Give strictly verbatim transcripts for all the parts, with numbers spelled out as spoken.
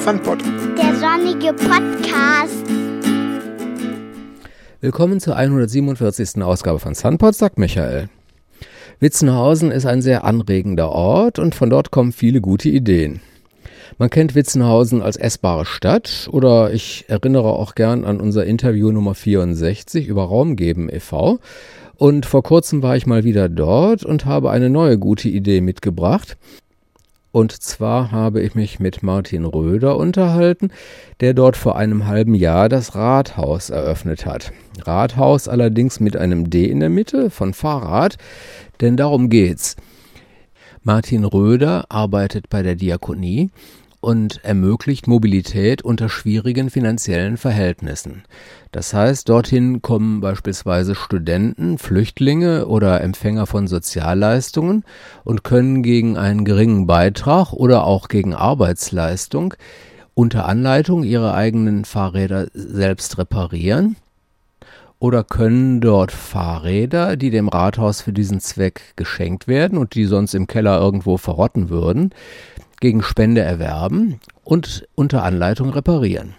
Sunpod. Der sonnige Podcast. Willkommen zur hundertsiebenundvierzigsten Ausgabe von Sunpod, sagt Michael. Witzenhausen ist ein sehr anregender Ort und von dort kommen viele gute Ideen. Man kennt Witzenhausen als essbare Stadt oder ich erinnere auch gern an unser Interview Nummer vierundsechzig über Raumgeben e V Und vor kurzem war ich mal wieder dort und habe eine neue gute Idee mitgebracht. Und zwar habe ich mich mit Martin Röder unterhalten, der dort vor einem halben Jahr das Rathaus eröffnet hat. Rathaus allerdings mit einem D in der Mitte von Fahrrad, denn darum geht's. Martin Röder arbeitet bei der Diakonie und ermöglicht Mobilität unter schwierigen finanziellen Verhältnissen. Das heißt, dorthin kommen beispielsweise Studenten, Flüchtlinge oder Empfänger von Sozialleistungen und können gegen einen geringen Beitrag oder auch gegen Arbeitsleistung unter Anleitung ihre eigenen Fahrräder selbst reparieren oder können dort Fahrräder, die dem Rathaus für diesen Zweck geschenkt werden und die sonst im Keller irgendwo verrotten würden, gegen Spende erwerben und unter Anleitung reparieren.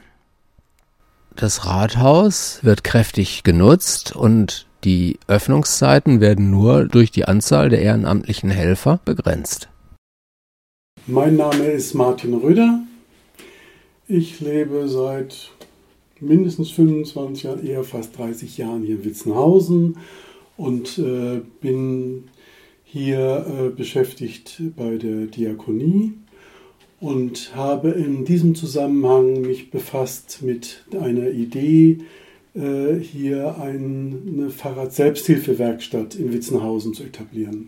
Das Rathaus wird kräftig genutzt und die Öffnungszeiten werden nur durch die Anzahl der ehrenamtlichen Helfer begrenzt. Mein Name ist Martin Röder. Ich lebe seit mindestens fünfundzwanzig Jahren, eher fast dreißig Jahren hier in Witzenhausen und äh, bin hier äh, beschäftigt bei der Diakonie. Und habe in diesem Zusammenhang mich befasst mit einer Idee, äh, hier eine Fahrrad-Selbsthilfewerkstatt in Witzenhausen zu etablieren.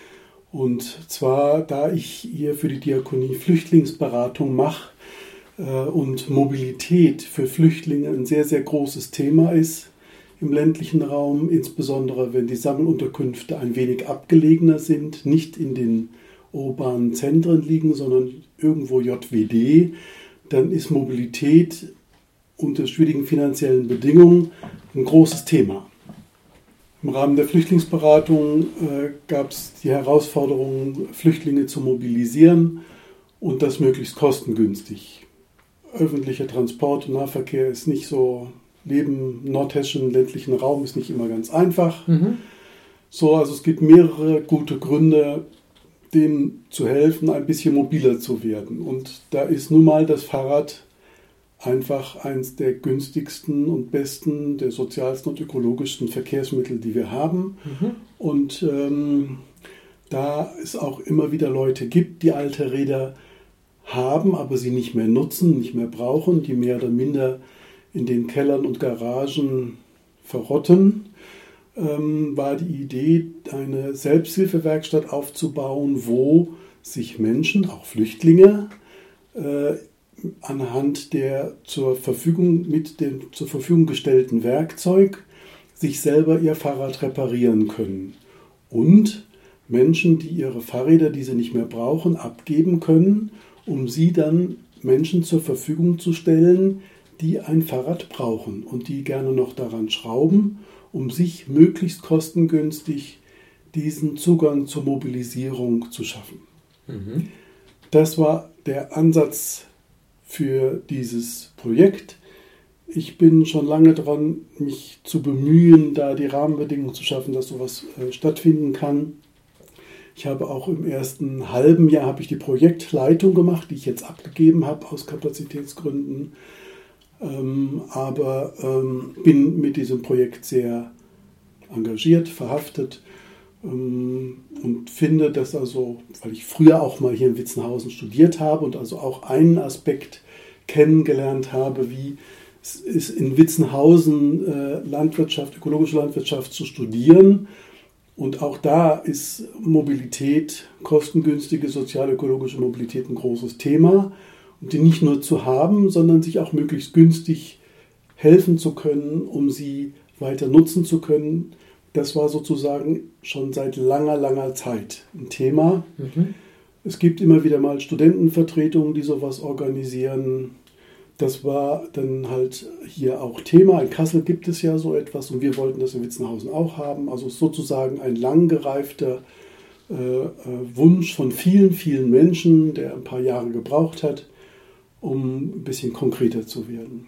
Und zwar, da ich hier für die Diakonie Flüchtlingsberatung mache äh, und Mobilität für Flüchtlinge ein sehr, sehr großes Thema ist im ländlichen Raum, insbesondere wenn die Sammelunterkünfte ein wenig abgelegener sind, nicht in den urbanen Zentren liegen, sondern irgendwo J W D, dann ist Mobilität unter schwierigen finanziellen Bedingungen ein großes Thema. Im Rahmen der Flüchtlingsberatung äh, gab es die Herausforderung, Flüchtlinge zu mobilisieren und das möglichst kostengünstig. Öffentlicher Transport und Nahverkehr ist nicht so, Leben im nordhessischen ländlichen Raum ist nicht immer ganz einfach. Mhm. So, also es gibt mehrere gute Gründe, dem zu helfen, ein bisschen mobiler zu werden. Und da ist nun mal das Fahrrad einfach eines der günstigsten und besten, der sozialsten und ökologischsten Verkehrsmittel, die wir haben. Mhm. Und ähm, da es auch immer wieder Leute gibt, die alte Räder haben, aber sie nicht mehr nutzen, nicht mehr brauchen, die mehr oder minder in den Kellern und Garagen verrotten, war die Idee, eine Selbsthilfewerkstatt aufzubauen, wo sich Menschen, auch Flüchtlinge, äh, anhand der zur Verfügung, mit dem zur Verfügung gestellten Werkzeug sich selber ihr Fahrrad reparieren können. Und Menschen, die ihre Fahrräder, die sie nicht mehr brauchen, abgeben können, um sie dann Menschen zur Verfügung zu stellen, die ein Fahrrad brauchen und die gerne noch daran schrauben, um sich möglichst kostengünstig diesen Zugang zur Mobilisierung zu schaffen. Mhm. Das war der Ansatz für dieses Projekt. Ich bin schon lange dran, mich zu bemühen, da die Rahmenbedingungen zu schaffen, dass sowas äh, stattfinden kann. Ich habe auch im ersten halben Jahr habe ich die Projektleitung gemacht, die ich jetzt abgegeben habe aus Kapazitätsgründen. Ähm, aber ähm, bin mit diesem Projekt sehr engagiert, verhaftet ähm, und finde, dass also, weil ich früher auch mal hier in Witzenhausen studiert habe und also auch einen Aspekt kennengelernt habe, wie es ist in Witzenhausen äh, Landwirtschaft, ökologische Landwirtschaft zu studieren. Und auch da ist Mobilität, kostengünstige sozial-ökologische Mobilität ein großes Thema. Und die nicht nur zu haben, sondern sich auch möglichst günstig helfen zu können, um sie weiter nutzen zu können. Das war sozusagen schon seit langer, langer Zeit ein Thema. Mhm. Es gibt immer wieder mal Studentenvertretungen, die sowas organisieren. Das war dann halt hier auch Thema. In Kassel gibt es ja so etwas und wir wollten das in Witzenhausen auch haben. Also sozusagen ein lang gereifter äh, Wunsch von vielen, vielen Menschen, der ein paar Jahre gebraucht hat. um ein bisschen konkreter zu werden.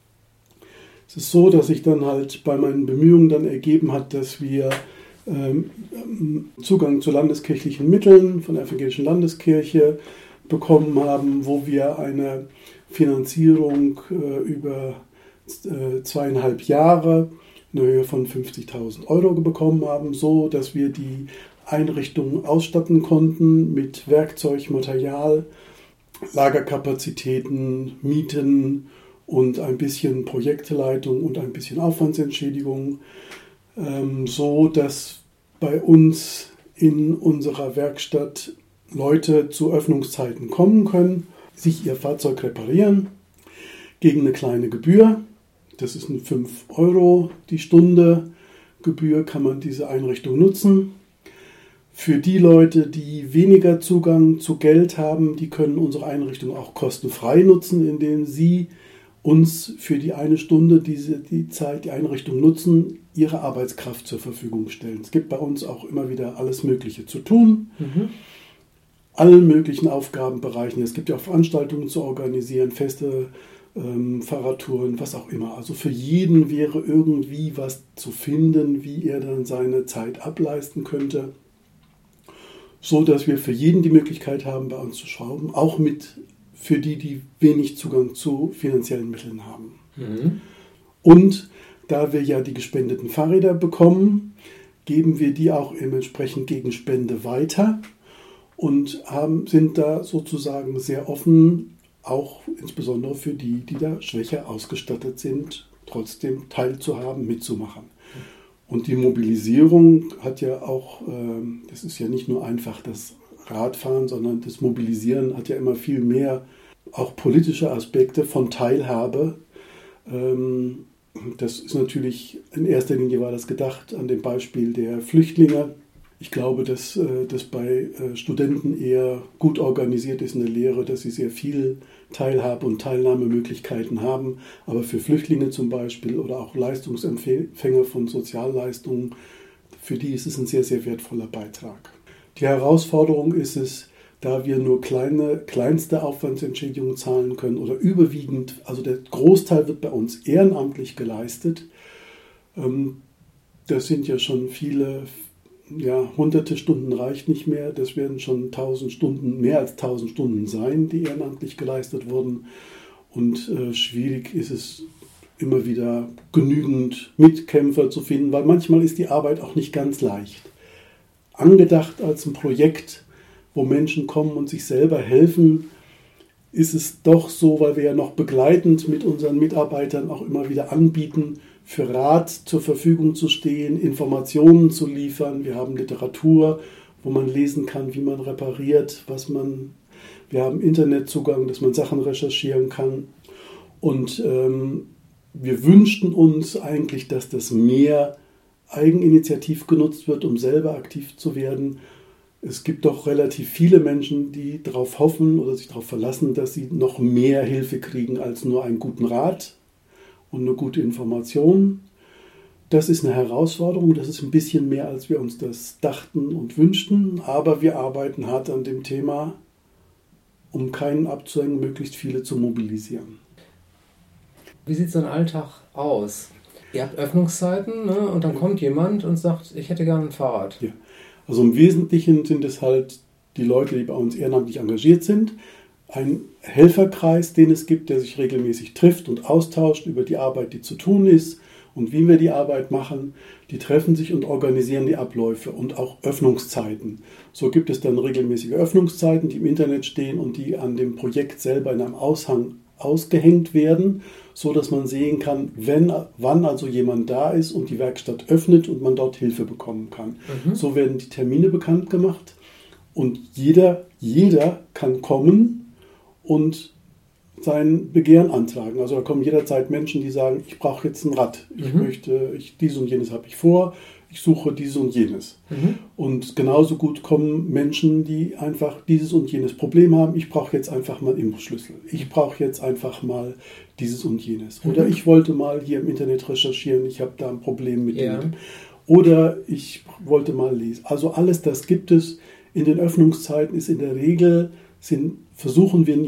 Es ist so, dass sich dann halt bei meinen Bemühungen dann ergeben hat, dass wir ähm, Zugang zu landeskirchlichen Mitteln von der Evangelischen Landeskirche bekommen haben, wo wir eine Finanzierung äh, über äh, zweieinhalb Jahre in der Höhe von fünfzigtausend Euro bekommen haben, so dass wir die Einrichtungen ausstatten konnten mit Werkzeug, Material, Lagerkapazitäten, Mieten und ein bisschen Projektleitung und ein bisschen Aufwandsentschädigung, ähm, so dass bei uns in unserer Werkstatt Leute zu Öffnungszeiten kommen können, sich ihr Fahrzeug reparieren gegen eine kleine Gebühr. Das ist eine fünf Euro die Stunde Gebühr, kann man diese Einrichtung nutzen. Für die Leute, die weniger Zugang zu Geld haben, die können unsere Einrichtung auch kostenfrei nutzen, indem sie uns für die eine Stunde, diese, die Zeit, die Einrichtung nutzen, ihre Arbeitskraft zur Verfügung stellen. Es gibt bei uns auch immer wieder alles Mögliche zu tun, mhm. allen möglichen Aufgabenbereichen. Es gibt ja auch Veranstaltungen zu organisieren, Feste, ähm, Fahrradtouren, was auch immer. Also für jeden wäre irgendwie was zu finden, wie er dann seine Zeit ableisten könnte, so dass wir für jeden die Möglichkeit haben, bei uns zu schrauben, auch mit für die, die wenig Zugang zu finanziellen Mitteln haben. Mhm. Und da wir ja die gespendeten Fahrräder bekommen, geben wir die auch entsprechend gegen Spende weiter und haben, sind da sozusagen sehr offen, auch insbesondere für die, die da schwächer ausgestattet sind, trotzdem teilzuhaben, mitzumachen. Und die Mobilisierung hat ja auch, das ist ja nicht nur einfach das Radfahren, sondern das Mobilisieren hat ja immer viel mehr auch politische Aspekte von Teilhabe. Das ist natürlich, in erster Linie war das gedacht an dem Beispiel der Flüchtlinge. Ich glaube, dass das bei Studenten eher gut organisiert ist in der Lehre, dass sie sehr viel Teilhabe- und Teilnahmemöglichkeiten haben. Aber für Flüchtlinge zum Beispiel oder auch Leistungsempfänger von Sozialleistungen, für die ist es ein sehr, sehr wertvoller Beitrag. Die Herausforderung ist es, da wir nur kleine, kleinste Aufwandsentschädigungen zahlen können oder überwiegend, also der Großteil wird bei uns ehrenamtlich geleistet. Das sind ja schon viele, ja, hunderte Stunden reicht nicht mehr. Das werden schon tausend Stunden, mehr als tausend Stunden sein, die ehrenamtlich geleistet wurden. Und äh, schwierig ist es immer wieder genügend Mitkämpfer zu finden, weil manchmal ist die Arbeit auch nicht ganz leicht. Angedacht als ein Projekt, wo Menschen kommen und sich selber helfen, ist es doch so, weil wir ja noch begleitend mit unseren Mitarbeitern auch immer wieder anbieten, für Rat zur Verfügung zu stehen, Informationen zu liefern. Wir haben Literatur, wo man lesen kann, wie man repariert, was man. Wir haben Internetzugang, dass man Sachen recherchieren kann. Und ähm, wir wünschten uns eigentlich, dass das mehr eigeninitiativ genutzt wird, um selber aktiv zu werden. Es gibt doch relativ viele Menschen, die darauf hoffen oder sich darauf verlassen, dass sie noch mehr Hilfe kriegen als nur einen guten Rat und eine gute Information. Das ist eine Herausforderung, das ist ein bisschen mehr, als wir uns das dachten und wünschten, aber wir arbeiten hart an dem Thema, um keinen abzuhängen, möglichst viele zu mobilisieren. Wie sieht so ein Alltag aus? Ihr habt Öffnungszeiten, ne? Und dann ja. kommt jemand und sagt, ich hätte gerne ein Fahrrad. Ja. Also im Wesentlichen sind es halt die Leute, die bei uns ehrenamtlich engagiert sind, ein Helferkreis, den es gibt, der sich regelmäßig trifft und austauscht über die Arbeit, die zu tun ist und wie wir die Arbeit machen. Die treffen sich und organisieren die Abläufe und auch Öffnungszeiten. So gibt es dann regelmäßige Öffnungszeiten, die im Internet stehen und die an dem Projekt selber in einem Aushang ausgehängt werden, so dass man sehen kann, wenn, wann also jemand da ist und die Werkstatt öffnet und man dort Hilfe bekommen kann. Mhm. So werden die Termine bekannt gemacht und jeder, jeder kann kommen und sein Begehren antragen. Also da kommen jederzeit Menschen, die sagen, ich brauche jetzt ein Rad, ich mhm. möchte, ich, dies und jenes habe ich vor, ich suche dieses und jenes. Mhm. Und genauso gut kommen Menschen, die einfach dieses und jenes Problem haben, ich brauche jetzt einfach mal einen Imbusschlüssel, ich brauche jetzt einfach mal dieses und jenes. Mhm. Oder ich wollte mal hier im Internet recherchieren, ich habe da ein Problem mit ja. dem. Oder ich wollte mal lesen. Also alles das gibt es. In den Öffnungszeiten ist in der Regel, sind, versuchen wir nicht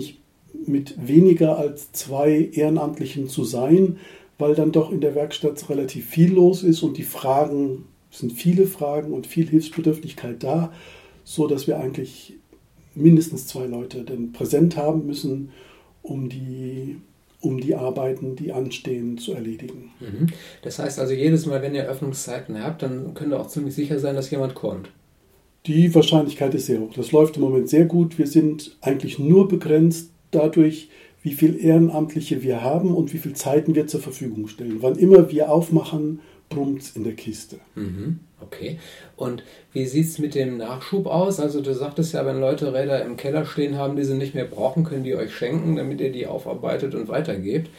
mit weniger als zwei Ehrenamtlichen zu sein, weil dann doch in der Werkstatt relativ viel los ist und die Fragen, es sind viele Fragen und viel Hilfsbedürftigkeit da, so dass wir eigentlich mindestens zwei Leute dann präsent haben müssen, um die, um die Arbeiten, die anstehen, zu erledigen. Das heißt also, jedes Mal, wenn ihr Öffnungszeiten habt, dann könnt ihr auch ziemlich sicher sein, dass jemand kommt. Die Wahrscheinlichkeit ist sehr hoch. Das läuft im Moment sehr gut. Wir sind eigentlich nur begrenzt dadurch, wie viele Ehrenamtliche wir haben und wie viel Zeiten wir zur Verfügung stellen. Wann immer wir aufmachen, brummt es in der Kiste. Mhm. Okay. Und wie sieht es mit dem Nachschub aus? Also du sagtest ja, wenn Leute Räder im Keller stehen haben, die sie nicht mehr brauchen, können die euch schenken, damit ihr die aufarbeitet und weitergebt.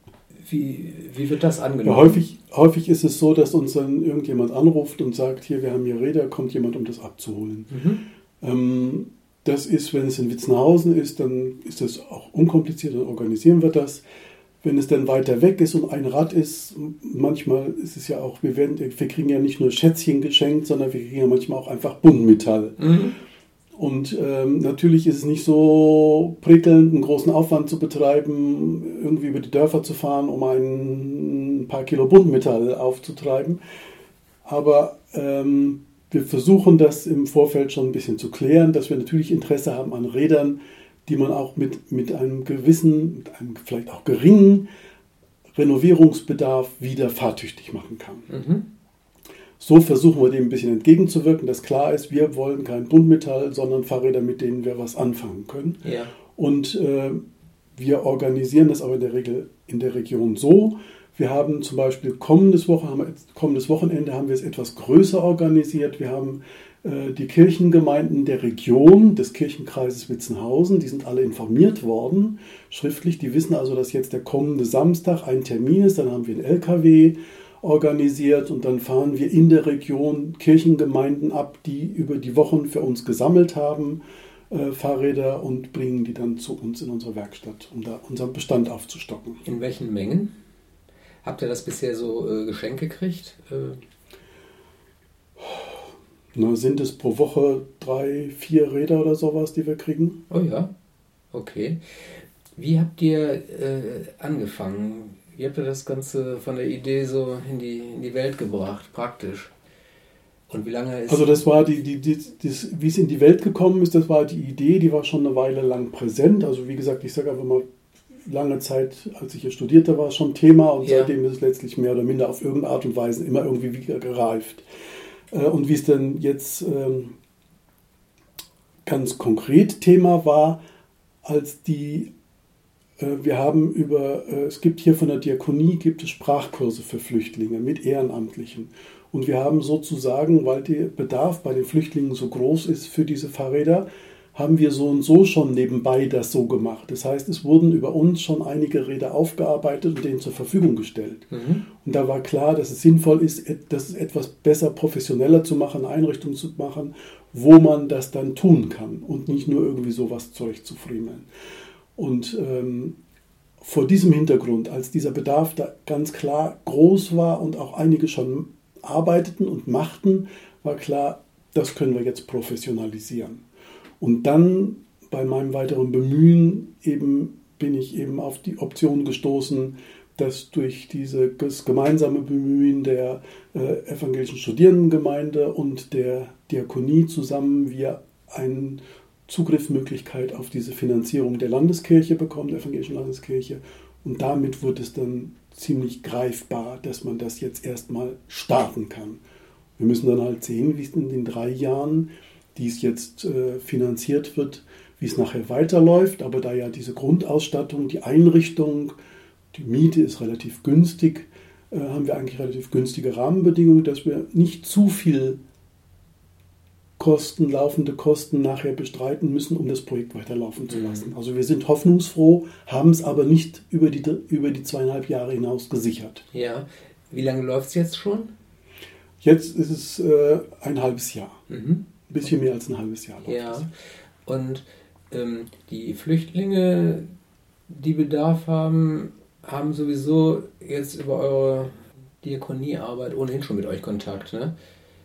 Wie, wie wird das angenommen? Ja, häufig, häufig ist es so, dass uns dann irgendjemand anruft und sagt, hier, wir haben hier Räder, kommt jemand, um das abzuholen. Mhm. Ähm, das ist, wenn es in Witzenhausen ist, dann ist das auch unkompliziert, dann organisieren wir das. Wenn es dann weiter weg ist und ein Rad ist, manchmal ist es ja auch, wir, werden, wir kriegen ja nicht nur Schätzchen geschenkt, sondern wir kriegen ja manchmal auch einfach Buntmetall. Mhm. Und ähm, natürlich ist es nicht so prickelnd, einen großen Aufwand zu betreiben, irgendwie über die Dörfer zu fahren, um ein, ein paar Kilo Buntmetall aufzutreiben. Aber ähm, wir versuchen das im Vorfeld schon ein bisschen zu klären, dass wir natürlich Interesse haben an Rädern, die man auch mit, mit einem gewissen, mit einem vielleicht auch geringen Renovierungsbedarf wieder fahrtüchtig machen kann. Mhm. So versuchen wir dem ein bisschen entgegenzuwirken, dass klar ist, wir wollen kein Buntmetall, sondern Fahrräder, mit denen wir was anfangen können. Ja. Und äh, wir organisieren das aber in der Regel in der Region so. Wir haben zum Beispiel kommendes, Woche, haben wir, kommendes Wochenende haben wir es etwas größer organisiert. Wir haben äh, die Kirchengemeinden der Region des Kirchenkreises Witzenhausen, die sind alle informiert worden, schriftlich. Die wissen also, dass jetzt der kommende Samstag ein Termin ist. Dann haben wir einen L K W organisiert und dann fahren wir in der Region Kirchengemeinden ab, die über die Wochen für uns gesammelt haben, äh, Fahrräder, und bringen die dann zu uns in unsere Werkstatt, um da unseren Bestand aufzustocken. In welchen Mengen? Habt ihr das bisher so äh, geschenkt gekriegt? Äh Na, sind es pro Woche drei, vier Räder oder sowas, die wir kriegen? Oh ja, okay. Wie habt ihr äh, angefangen? Wie habt ihr das Ganze von der Idee so in die, in die Welt gebracht, praktisch? Und wie lange ist... Also das war die, die, die das, wie es in die Welt gekommen ist, das war die Idee, die war schon eine Weile lang präsent. Also wie gesagt, ich sage einfach mal, lange Zeit, als ich hier studierte, war es schon Thema und ja. Seitdem ist es letztlich mehr oder minder auf irgendeine Art und Weise immer irgendwie wieder gereift. Und wie es denn jetzt ähm, ganz konkret Thema war, als die Wir haben über, es gibt hier von der Diakonie, gibt es Sprachkurse für Flüchtlinge mit Ehrenamtlichen. Und wir haben sozusagen, weil der Bedarf bei den Flüchtlingen so groß ist für diese Fahrräder, haben wir so und so schon nebenbei das so gemacht. Das heißt, es wurden über uns schon einige Räder aufgearbeitet und denen zur Verfügung gestellt. Mhm. Und da war klar, dass es sinnvoll ist, das etwas besser, professioneller zu machen, eine Einrichtung zu machen, wo man das dann tun kann und nicht nur irgendwie sowas zurechtzufriemeln. Und ähm, vor diesem Hintergrund, als dieser Bedarf da ganz klar groß war und auch einige schon arbeiteten und machten, war klar, das können wir jetzt professionalisieren. Und dann bei meinem weiteren Bemühen eben bin ich eben auf die Option gestoßen, dass durch dieses gemeinsame Bemühen der äh, evangelischen Studierendengemeinde und der Diakonie zusammen wir einen Zugriffsmöglichkeit auf diese Finanzierung der Landeskirche bekommen, der evangelischen Landeskirche. Und damit wird es dann ziemlich greifbar, dass man das jetzt erstmal starten kann. Wir müssen dann halt sehen, wie es in den drei Jahren, die es jetzt äh, finanziert wird, wie es nachher weiterläuft. Aber da ja diese Grundausstattung, die Einrichtung, die Miete ist relativ günstig, äh, haben wir eigentlich relativ günstige Rahmenbedingungen, dass wir nicht zu viel Kosten, laufende Kosten nachher bestreiten müssen, um das Projekt weiterlaufen zu lassen. Also wir sind hoffnungsfroh, haben es aber nicht über die, über die zweieinhalb Jahre hinaus gesichert. Ja, wie lange läuft es jetzt schon? Jetzt ist es äh, ein halbes Jahr. Mhm. Ein bisschen mehr als ein halbes Jahr läuft ja. es. Und ähm, die Flüchtlinge, die Bedarf haben, haben sowieso jetzt über eure Diakoniearbeit ohnehin schon mit euch Kontakt, ne?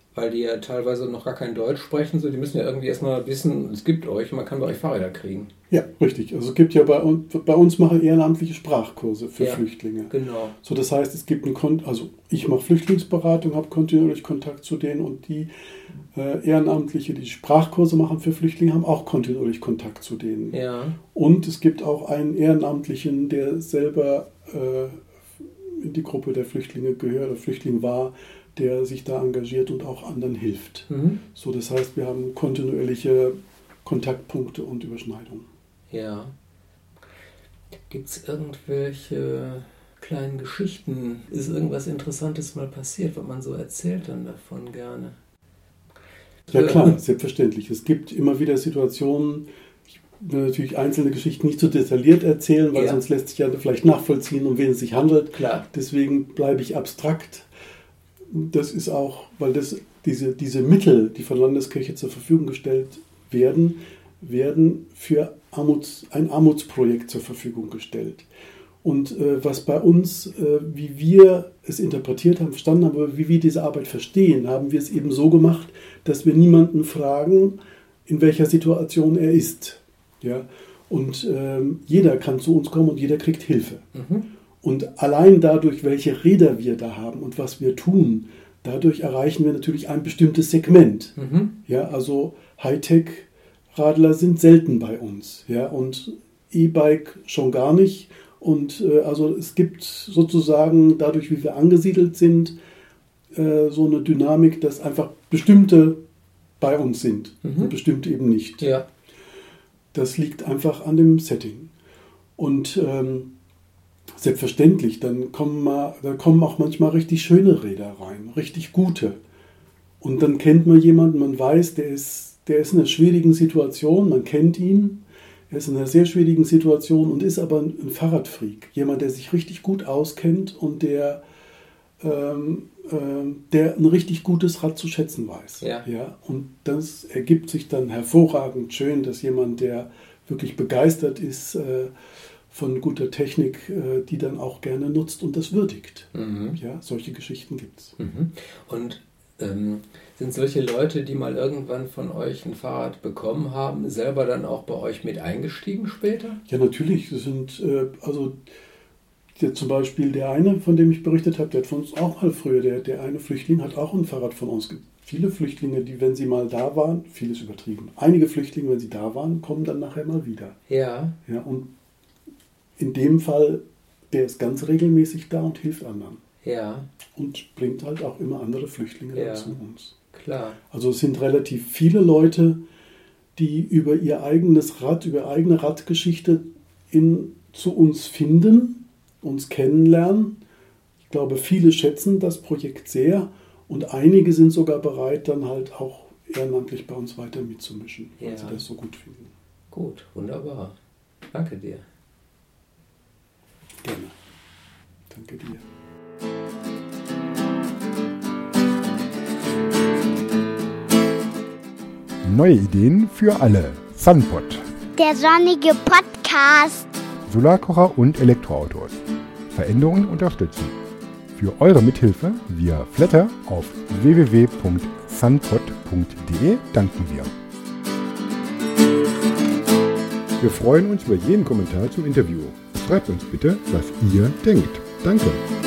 weil die ja teilweise noch gar kein Deutsch sprechen, so die müssen ja irgendwie erstmal wissen, es gibt euch und man kann bei euch Fahrräder kriegen. Ja, richtig. Also es gibt ja bei uns, bei uns machen ehrenamtliche Sprachkurse für ja, Flüchtlinge. Genau. So, das heißt, es gibt einen Kon- also ich mache Flüchtlingsberatung, habe kontinuierlich Kontakt zu denen und die äh, Ehrenamtliche, die Sprachkurse machen für Flüchtlinge, haben auch kontinuierlich Kontakt zu denen. Ja. Und es gibt auch einen Ehrenamtlichen, der selber äh, in die Gruppe der Flüchtlinge gehört oder Flüchtling war, der sich da engagiert und auch anderen hilft. Mhm. So, das heißt, wir haben kontinuierliche Kontaktpunkte und Überschneidungen. Ja. Gibt es irgendwelche kleinen Geschichten? Ist irgendwas Interessantes mal passiert, was man so erzählt dann davon gerne? Ja klar, selbstverständlich. Es gibt immer wieder Situationen, ich will natürlich einzelne Geschichten nicht so detailliert erzählen, weil ja. sonst lässt sich ja vielleicht nachvollziehen, um wen es sich handelt. Klar. Deswegen bleibe ich abstrakt. Das ist auch, weil das, diese, diese Mittel, die von Landeskirche zur Verfügung gestellt werden, werden für Armuts, ein Armutsprojekt zur Verfügung gestellt. Und äh, was bei uns, äh, wie wir es interpretiert haben, verstanden haben, aber wie wir diese Arbeit verstehen, haben wir es eben so gemacht, dass wir niemanden fragen, in welcher Situation er ist. Ja? Und äh, jeder kann zu uns kommen und jeder kriegt Hilfe. Mhm. Und allein dadurch, welche Räder wir da haben und was wir tun, dadurch erreichen wir natürlich ein bestimmtes Segment. Mhm. Ja, also Hightech-Radler sind selten bei uns. Ja, und E-Bike schon gar nicht. Und äh, also es gibt sozusagen, dadurch, wie wir angesiedelt sind, äh, so eine Dynamik, dass einfach bestimmte bei uns sind mhm. und bestimmte eben nicht. Ja. Das liegt einfach an dem Setting. Und ähm, selbstverständlich, dann kommen, mal, dann kommen auch manchmal richtig schöne Räder rein, richtig gute. Und dann kennt man jemanden, man weiß, der ist, der ist in einer schwierigen Situation, man kennt ihn, er ist in einer sehr schwierigen Situation und ist aber ein Fahrradfreak. Jemand, der sich richtig gut auskennt und der, ähm, ähm, der ein richtig gutes Rad zu schätzen weiß. Ja. Ja? Und das ergibt sich dann hervorragend schön, dass jemand, der wirklich begeistert ist, äh, von guter Technik, die dann auch gerne nutzt und das würdigt. Mhm. Ja, solche Geschichten gibt es. Mhm. Und ähm, sind solche Leute, die mal irgendwann von euch ein Fahrrad bekommen haben, selber dann auch bei euch mit eingestiegen später? Ja, natürlich. Das sind, äh, also der, zum Beispiel der eine, von dem ich berichtet habe, der hat von uns auch mal früher, der, der eine Flüchtling hat auch ein Fahrrad von uns. Viele Flüchtlinge, die, wenn sie mal da waren, vieles übertrieben, einige Flüchtlinge, wenn sie da waren, kommen dann nachher mal wieder. Ja. Ja, und in dem Fall, der ist ganz regelmäßig da und hilft anderen. Ja. Und bringt halt auch immer andere Flüchtlinge ja. zu uns. Klar. Also es sind relativ viele Leute, die über ihr eigenes Rad, über eigene Radgeschichte in, zu uns finden, uns kennenlernen. Ich glaube, viele schätzen das Projekt sehr und einige sind sogar bereit, dann halt auch ehrenamtlich bei uns weiter mitzumischen, weil ja. sie das so gut finden. Gut, wunderbar. Danke dir. Gerne. Danke dir. Neue Ideen für alle. Sunpod. Der sonnige Podcast. Solarkocher und Elektroautos. Veränderungen unterstützen. Für eure Mithilfe via Flatter auf w w w punkt sunpod punkt d e danken wir. Wir freuen uns über jeden Kommentar zum Interview. Schreibt uns bitte, was ihr denkt. Danke.